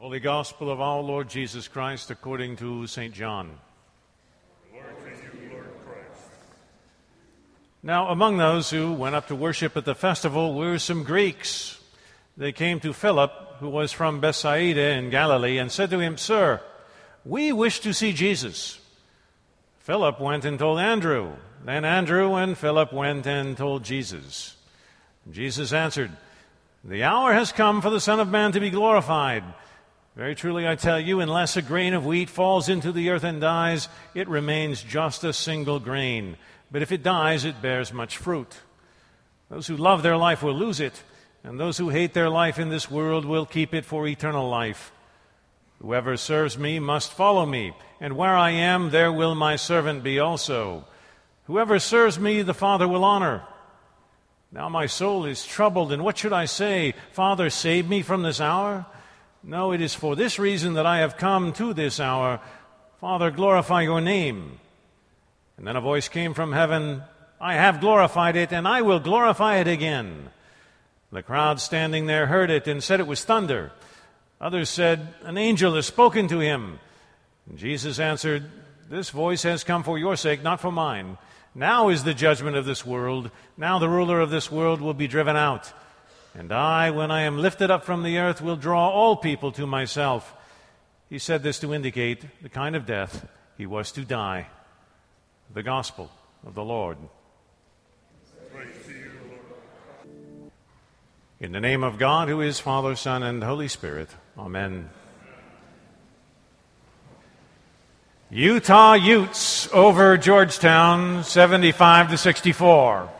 Holy Gospel of our Lord Jesus Christ according to St. John. Glory to you, Lord Christ. Now, among those who went up to worship at the festival were some Greeks. They came to Philip, who was from Bethsaida in Galilee, and said to him, "Sir, we wish to see Jesus." Philip went and told Andrew. Then Andrew and Philip went and told Jesus. Jesus answered, "The hour has come for the Son of Man to be glorified. Very truly I tell you, unless a grain of wheat falls into the earth and dies, it remains just a single grain. But if it dies, it bears much fruit. Those who love their life will lose it, and those who hate their life in this world will keep it for eternal life. Whoever serves me must follow me, and where I am, there will my servant be also. Whoever serves me, the Father will honor. Now my soul is troubled, and what should I say? Father, save me from this hour? No, it is for this reason that I have come to this hour. Father, glorify your name." And then a voice came from heaven, "I have glorified it, and I will glorify it again." The crowd standing there heard it and said it was thunder. Others said, "An angel has spoken to him." And Jesus answered, "This voice has come for your sake, not for mine. Now is the judgment of this world. Now the ruler of this world will be driven out. And I, when I am lifted up from the earth, will draw all people to myself." He said this to indicate the kind of death he was to die. The Gospel of the Lord. Praise to you, Lord. In the name of God, who is Father, Son, and Holy Spirit. Amen. Utah Utes over Georgetown, 75-64.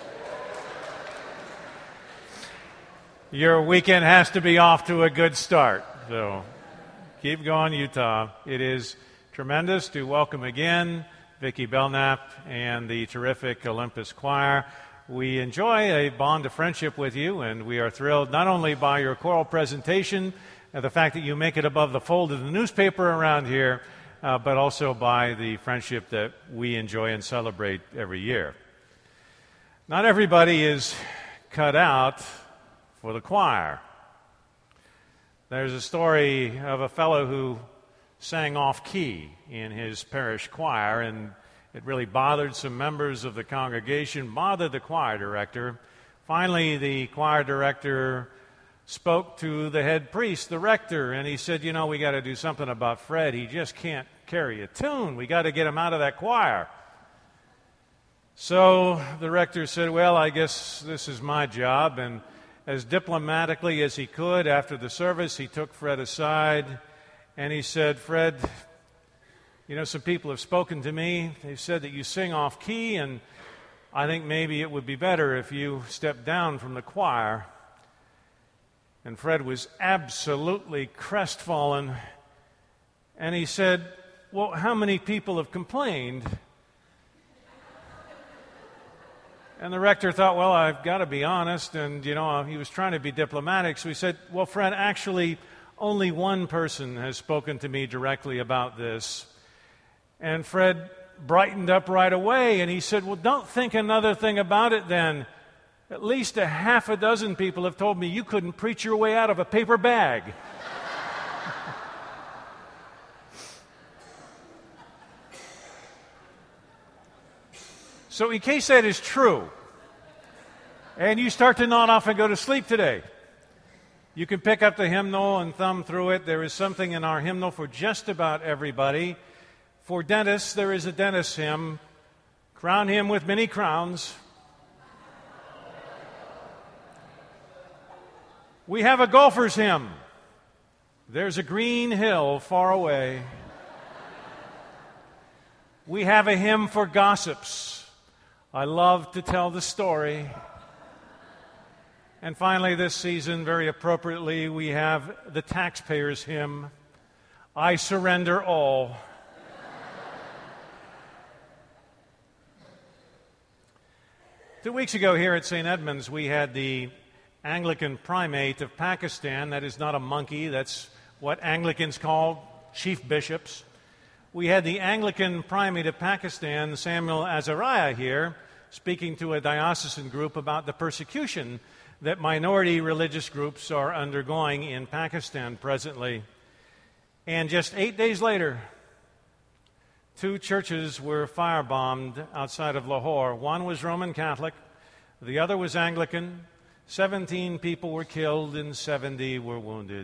Your weekend has to be off to a good start. So keep going, Utah. It is tremendous to welcome again Vicki Belknap and the terrific Olympus Choir. We enjoy a bond of friendship with you, and we are thrilled not only by your choral presentation and the fact that you make it above the fold of the newspaper around here, but also by the friendship that we enjoy and celebrate every year. Not everybody is cut out for the choir. There's a story of a fellow who sang off-key in his parish choir, and it really bothered some members of the congregation, bothered the choir director. Finally, the choir director spoke to the head priest, the rector, and he said, "You know, we got to do something about Fred. He just can't carry a tune. We got to get him out of that choir." So the rector said, "Well, I guess this is my job," and as diplomatically as he could, after the service, he took Fred aside and he said, "Fred, you know, some people have spoken to me. They've said that you sing off key, and I think maybe it would be better if you stepped down from the choir." And Fred was absolutely crestfallen, and he said, "Well, how many people have complained?" And the rector thought, well, I've got to be honest, and, you know, he was trying to be diplomatic, so he said, "Well, Fred, actually, only one person has spoken to me directly about this." And Fred brightened up right away, and he said, "Well, don't think another thing about it then. At least a half a dozen people have told me you couldn't preach your way out of a paper bag." So in case that is true, and you start to nod off and go to sleep today, you can pick up the hymnal and thumb through it. There is something in our hymnal for just about everybody. For dentists, there is a dentist hymn. Crown him with many crowns. We have a golfer's hymn. There's a green hill far away. We have a hymn for gossips. I love to tell the story. And finally, this season, very appropriately, we have the taxpayer's hymn, I Surrender All. Two weeks ago here at St. Edmunds, we had the Anglican primate of Pakistan. That is not a monkey. That's what Anglicans call chief bishops. We had the Anglican primate of Pakistan, Samuel Azariah, here, speaking to a diocesan group about the persecution that minority religious groups are undergoing in Pakistan presently. And just 8 days later, 2 churches were firebombed outside of Lahore. One was Roman Catholic, the other was Anglican. 17 people were killed and 70 were wounded.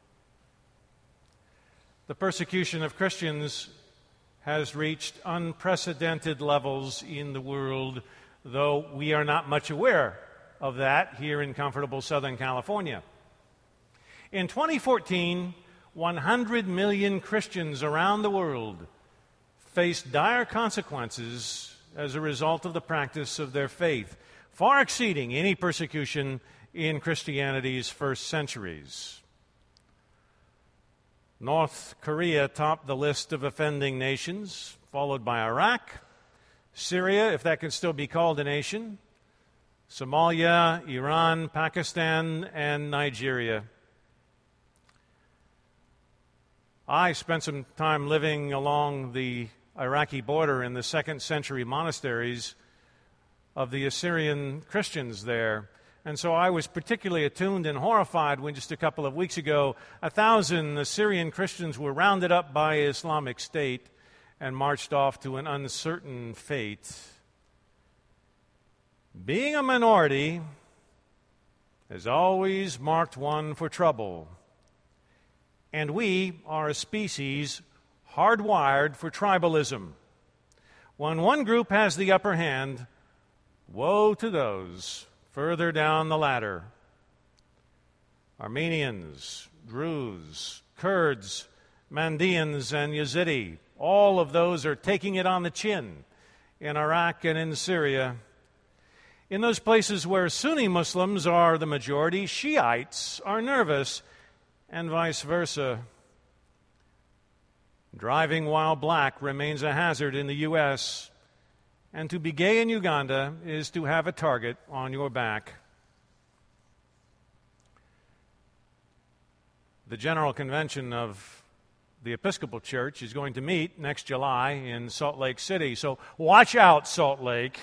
The persecution of Christians has reached unprecedented levels in the world, though we are not much aware of that here in comfortable Southern California. In 2014, 100 million Christians around the world faced dire consequences as a result of the practice of their faith, far exceeding any persecution in Christianity's first centuries. North Korea topped the list of offending nations, followed by Iraq, Syria, if that can still be called a nation, Somalia, Iran, Pakistan, and Nigeria. I spent some time living along the Iraqi border in the second century monasteries of the Assyrian Christians there. And so I was particularly attuned and horrified when just a couple of weeks ago, 1,000 Assyrian Christians were rounded up by Islamic State and marched off to an uncertain fate. Being a minority has always marked one for trouble. And we are a species hardwired for tribalism. When one group has the upper hand, woe to those further down the ladder. Armenians, Druze, Kurds, Mandaeans, and Yazidi, all of those are taking it on the chin in Iraq and in Syria. In those places where Sunni Muslims are the majority, Shiites are nervous, and vice versa. Driving while black remains a hazard in the U.S., and to be gay in Uganda is to have a target on your back. The General Convention of the Episcopal Church is going to meet next July in Salt Lake City, so watch out, Salt Lake.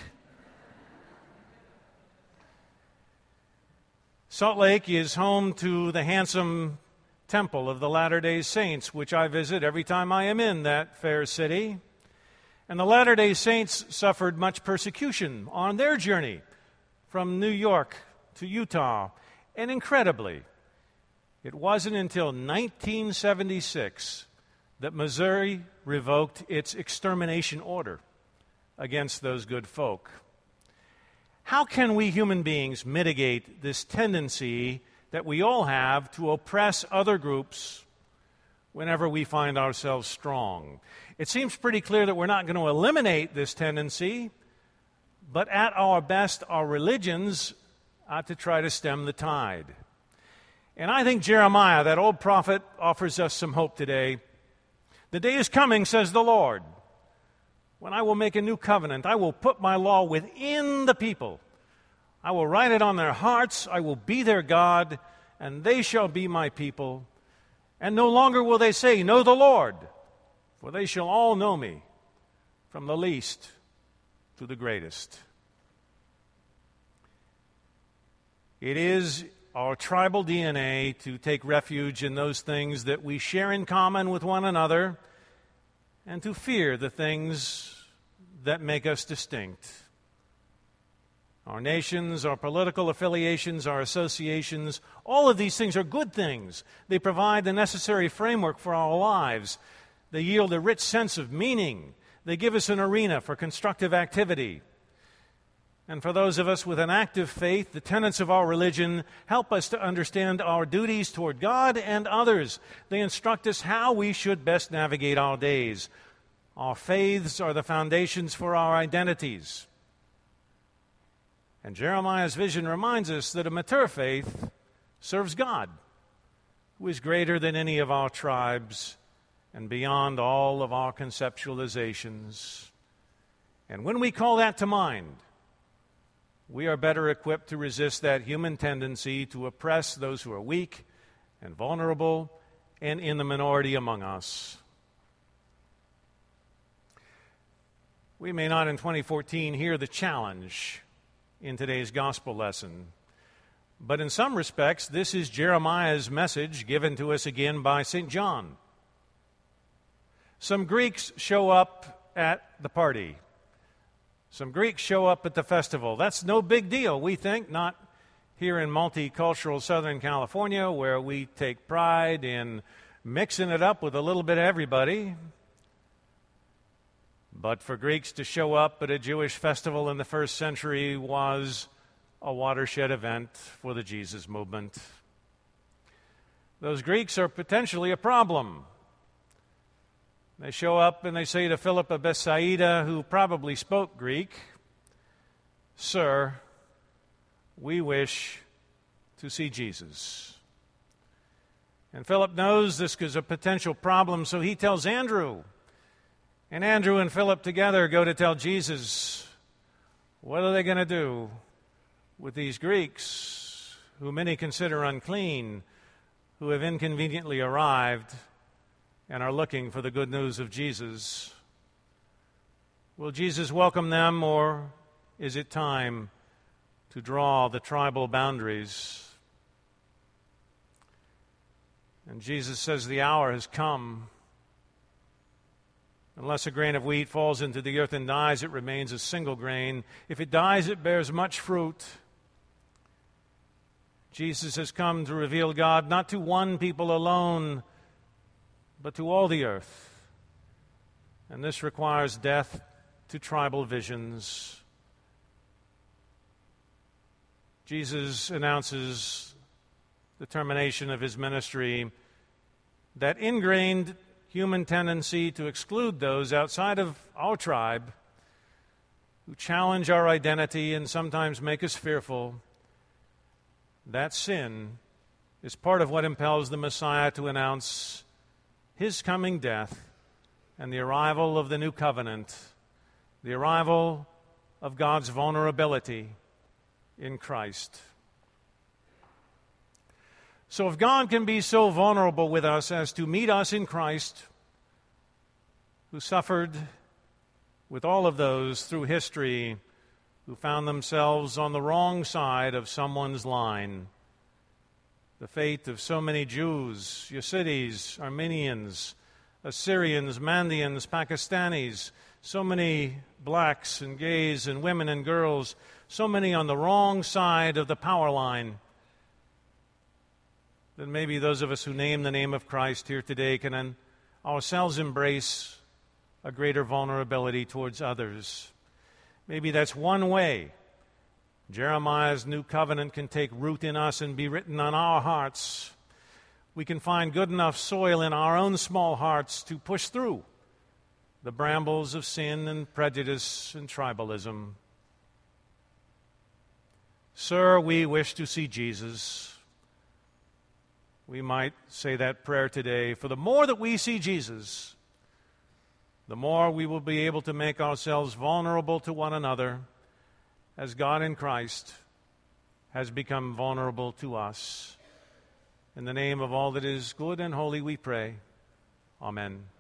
Salt Lake is home to the handsome Temple of the Latter-day Saints, which I visit every time I am in that fair city. And the Latter-day Saints suffered much persecution on their journey from New York to Utah. And incredibly, it wasn't until 1976 that Missouri revoked its extermination order against those good folk. How can we human beings mitigate this tendency that we all have to oppress other groups whenever we find ourselves strong? It seems pretty clear that we're not going to eliminate this tendency, but at our best, our religions ought to try to stem the tide. And I think Jeremiah, that old prophet, offers us some hope today. The day is coming, says the Lord, when I will make a new covenant. I will put my law within the people. I will write it on their hearts. I will be their God, and they shall be my people. And no longer will they say, know the Lord, for they shall all know me, from the least to the greatest. It is our tribal DNA to take refuge in those things that we share in common with one another and to fear the things that make us distinct. Our nations, our political affiliations, our associations, all of these things are good things. They provide the necessary framework for our lives. They yield a rich sense of meaning. They give us an arena for constructive activity. And for those of us with an active faith, the tenets of our religion help us to understand our duties toward God and others. They instruct us how we should best navigate our days. Our faiths are the foundations for our identities. And Jeremiah's vision reminds us that a mature faith serves God, who is greater than any of our tribes and beyond all of our conceptualizations. And when we call that to mind, we are better equipped to resist that human tendency to oppress those who are weak and vulnerable and in the minority among us. We may not in 2014 hear the challenge in today's gospel lesson, but in some respects, this is Jeremiah's message given to us again by St. John. Some Greeks show up at the party. Some Greeks show up at the festival. That's no big deal, we think, not here in multicultural Southern California, where we take pride in mixing it up with a little bit of everybody. But for Greeks to show up at a Jewish festival in the first century was a watershed event for the Jesus movement. Those Greeks are potentially a problem. They show up and they say to Philip of Bethsaida, who probably spoke Greek, "Sir, we wish to see Jesus." And Philip knows this is a potential problem, so he tells Andrew. And Andrew and Philip together go to tell Jesus, what are they going to do with these Greeks, who many consider unclean, who have inconveniently arrived and are looking for the good news of Jesus? Will Jesus welcome them, or is it time to draw the tribal boundaries? And Jesus says the hour has come. Unless a grain of wheat falls into the earth and dies, it remains a single grain. If it dies, it bears much fruit. Jesus has come to reveal God not to one people alone, but to all the earth. And this requires death to tribal visions. Jesus announces the termination of his ministry, that ingrained human tendency to exclude those outside of our tribe who challenge our identity and sometimes make us fearful. That sin is part of what impels the Messiah to announce his coming death and the arrival of the new covenant, the arrival of God's vulnerability in Christ. So if God can be so vulnerable with us as to meet us in Christ, who suffered with all of those through history who found themselves on the wrong side of someone's line, the fate of so many Jews, Yazidis, Armenians, Assyrians, Mandeans, Pakistanis, so many blacks and gays and women and girls, so many on the wrong side of the power line, then maybe those of us who name the name of Christ here today can ourselves embrace a greater vulnerability towards others. Maybe that's one way Jeremiah's new covenant can take root in us and be written on our hearts. We can find good enough soil in our own small hearts to push through the brambles of sin and prejudice and tribalism. Sir, we wish to see Jesus. We might say that prayer today. For the more that we see Jesus, the more we will be able to make ourselves vulnerable to one another as God in Christ has become vulnerable to us. In the name of all that is good and holy we pray. Amen.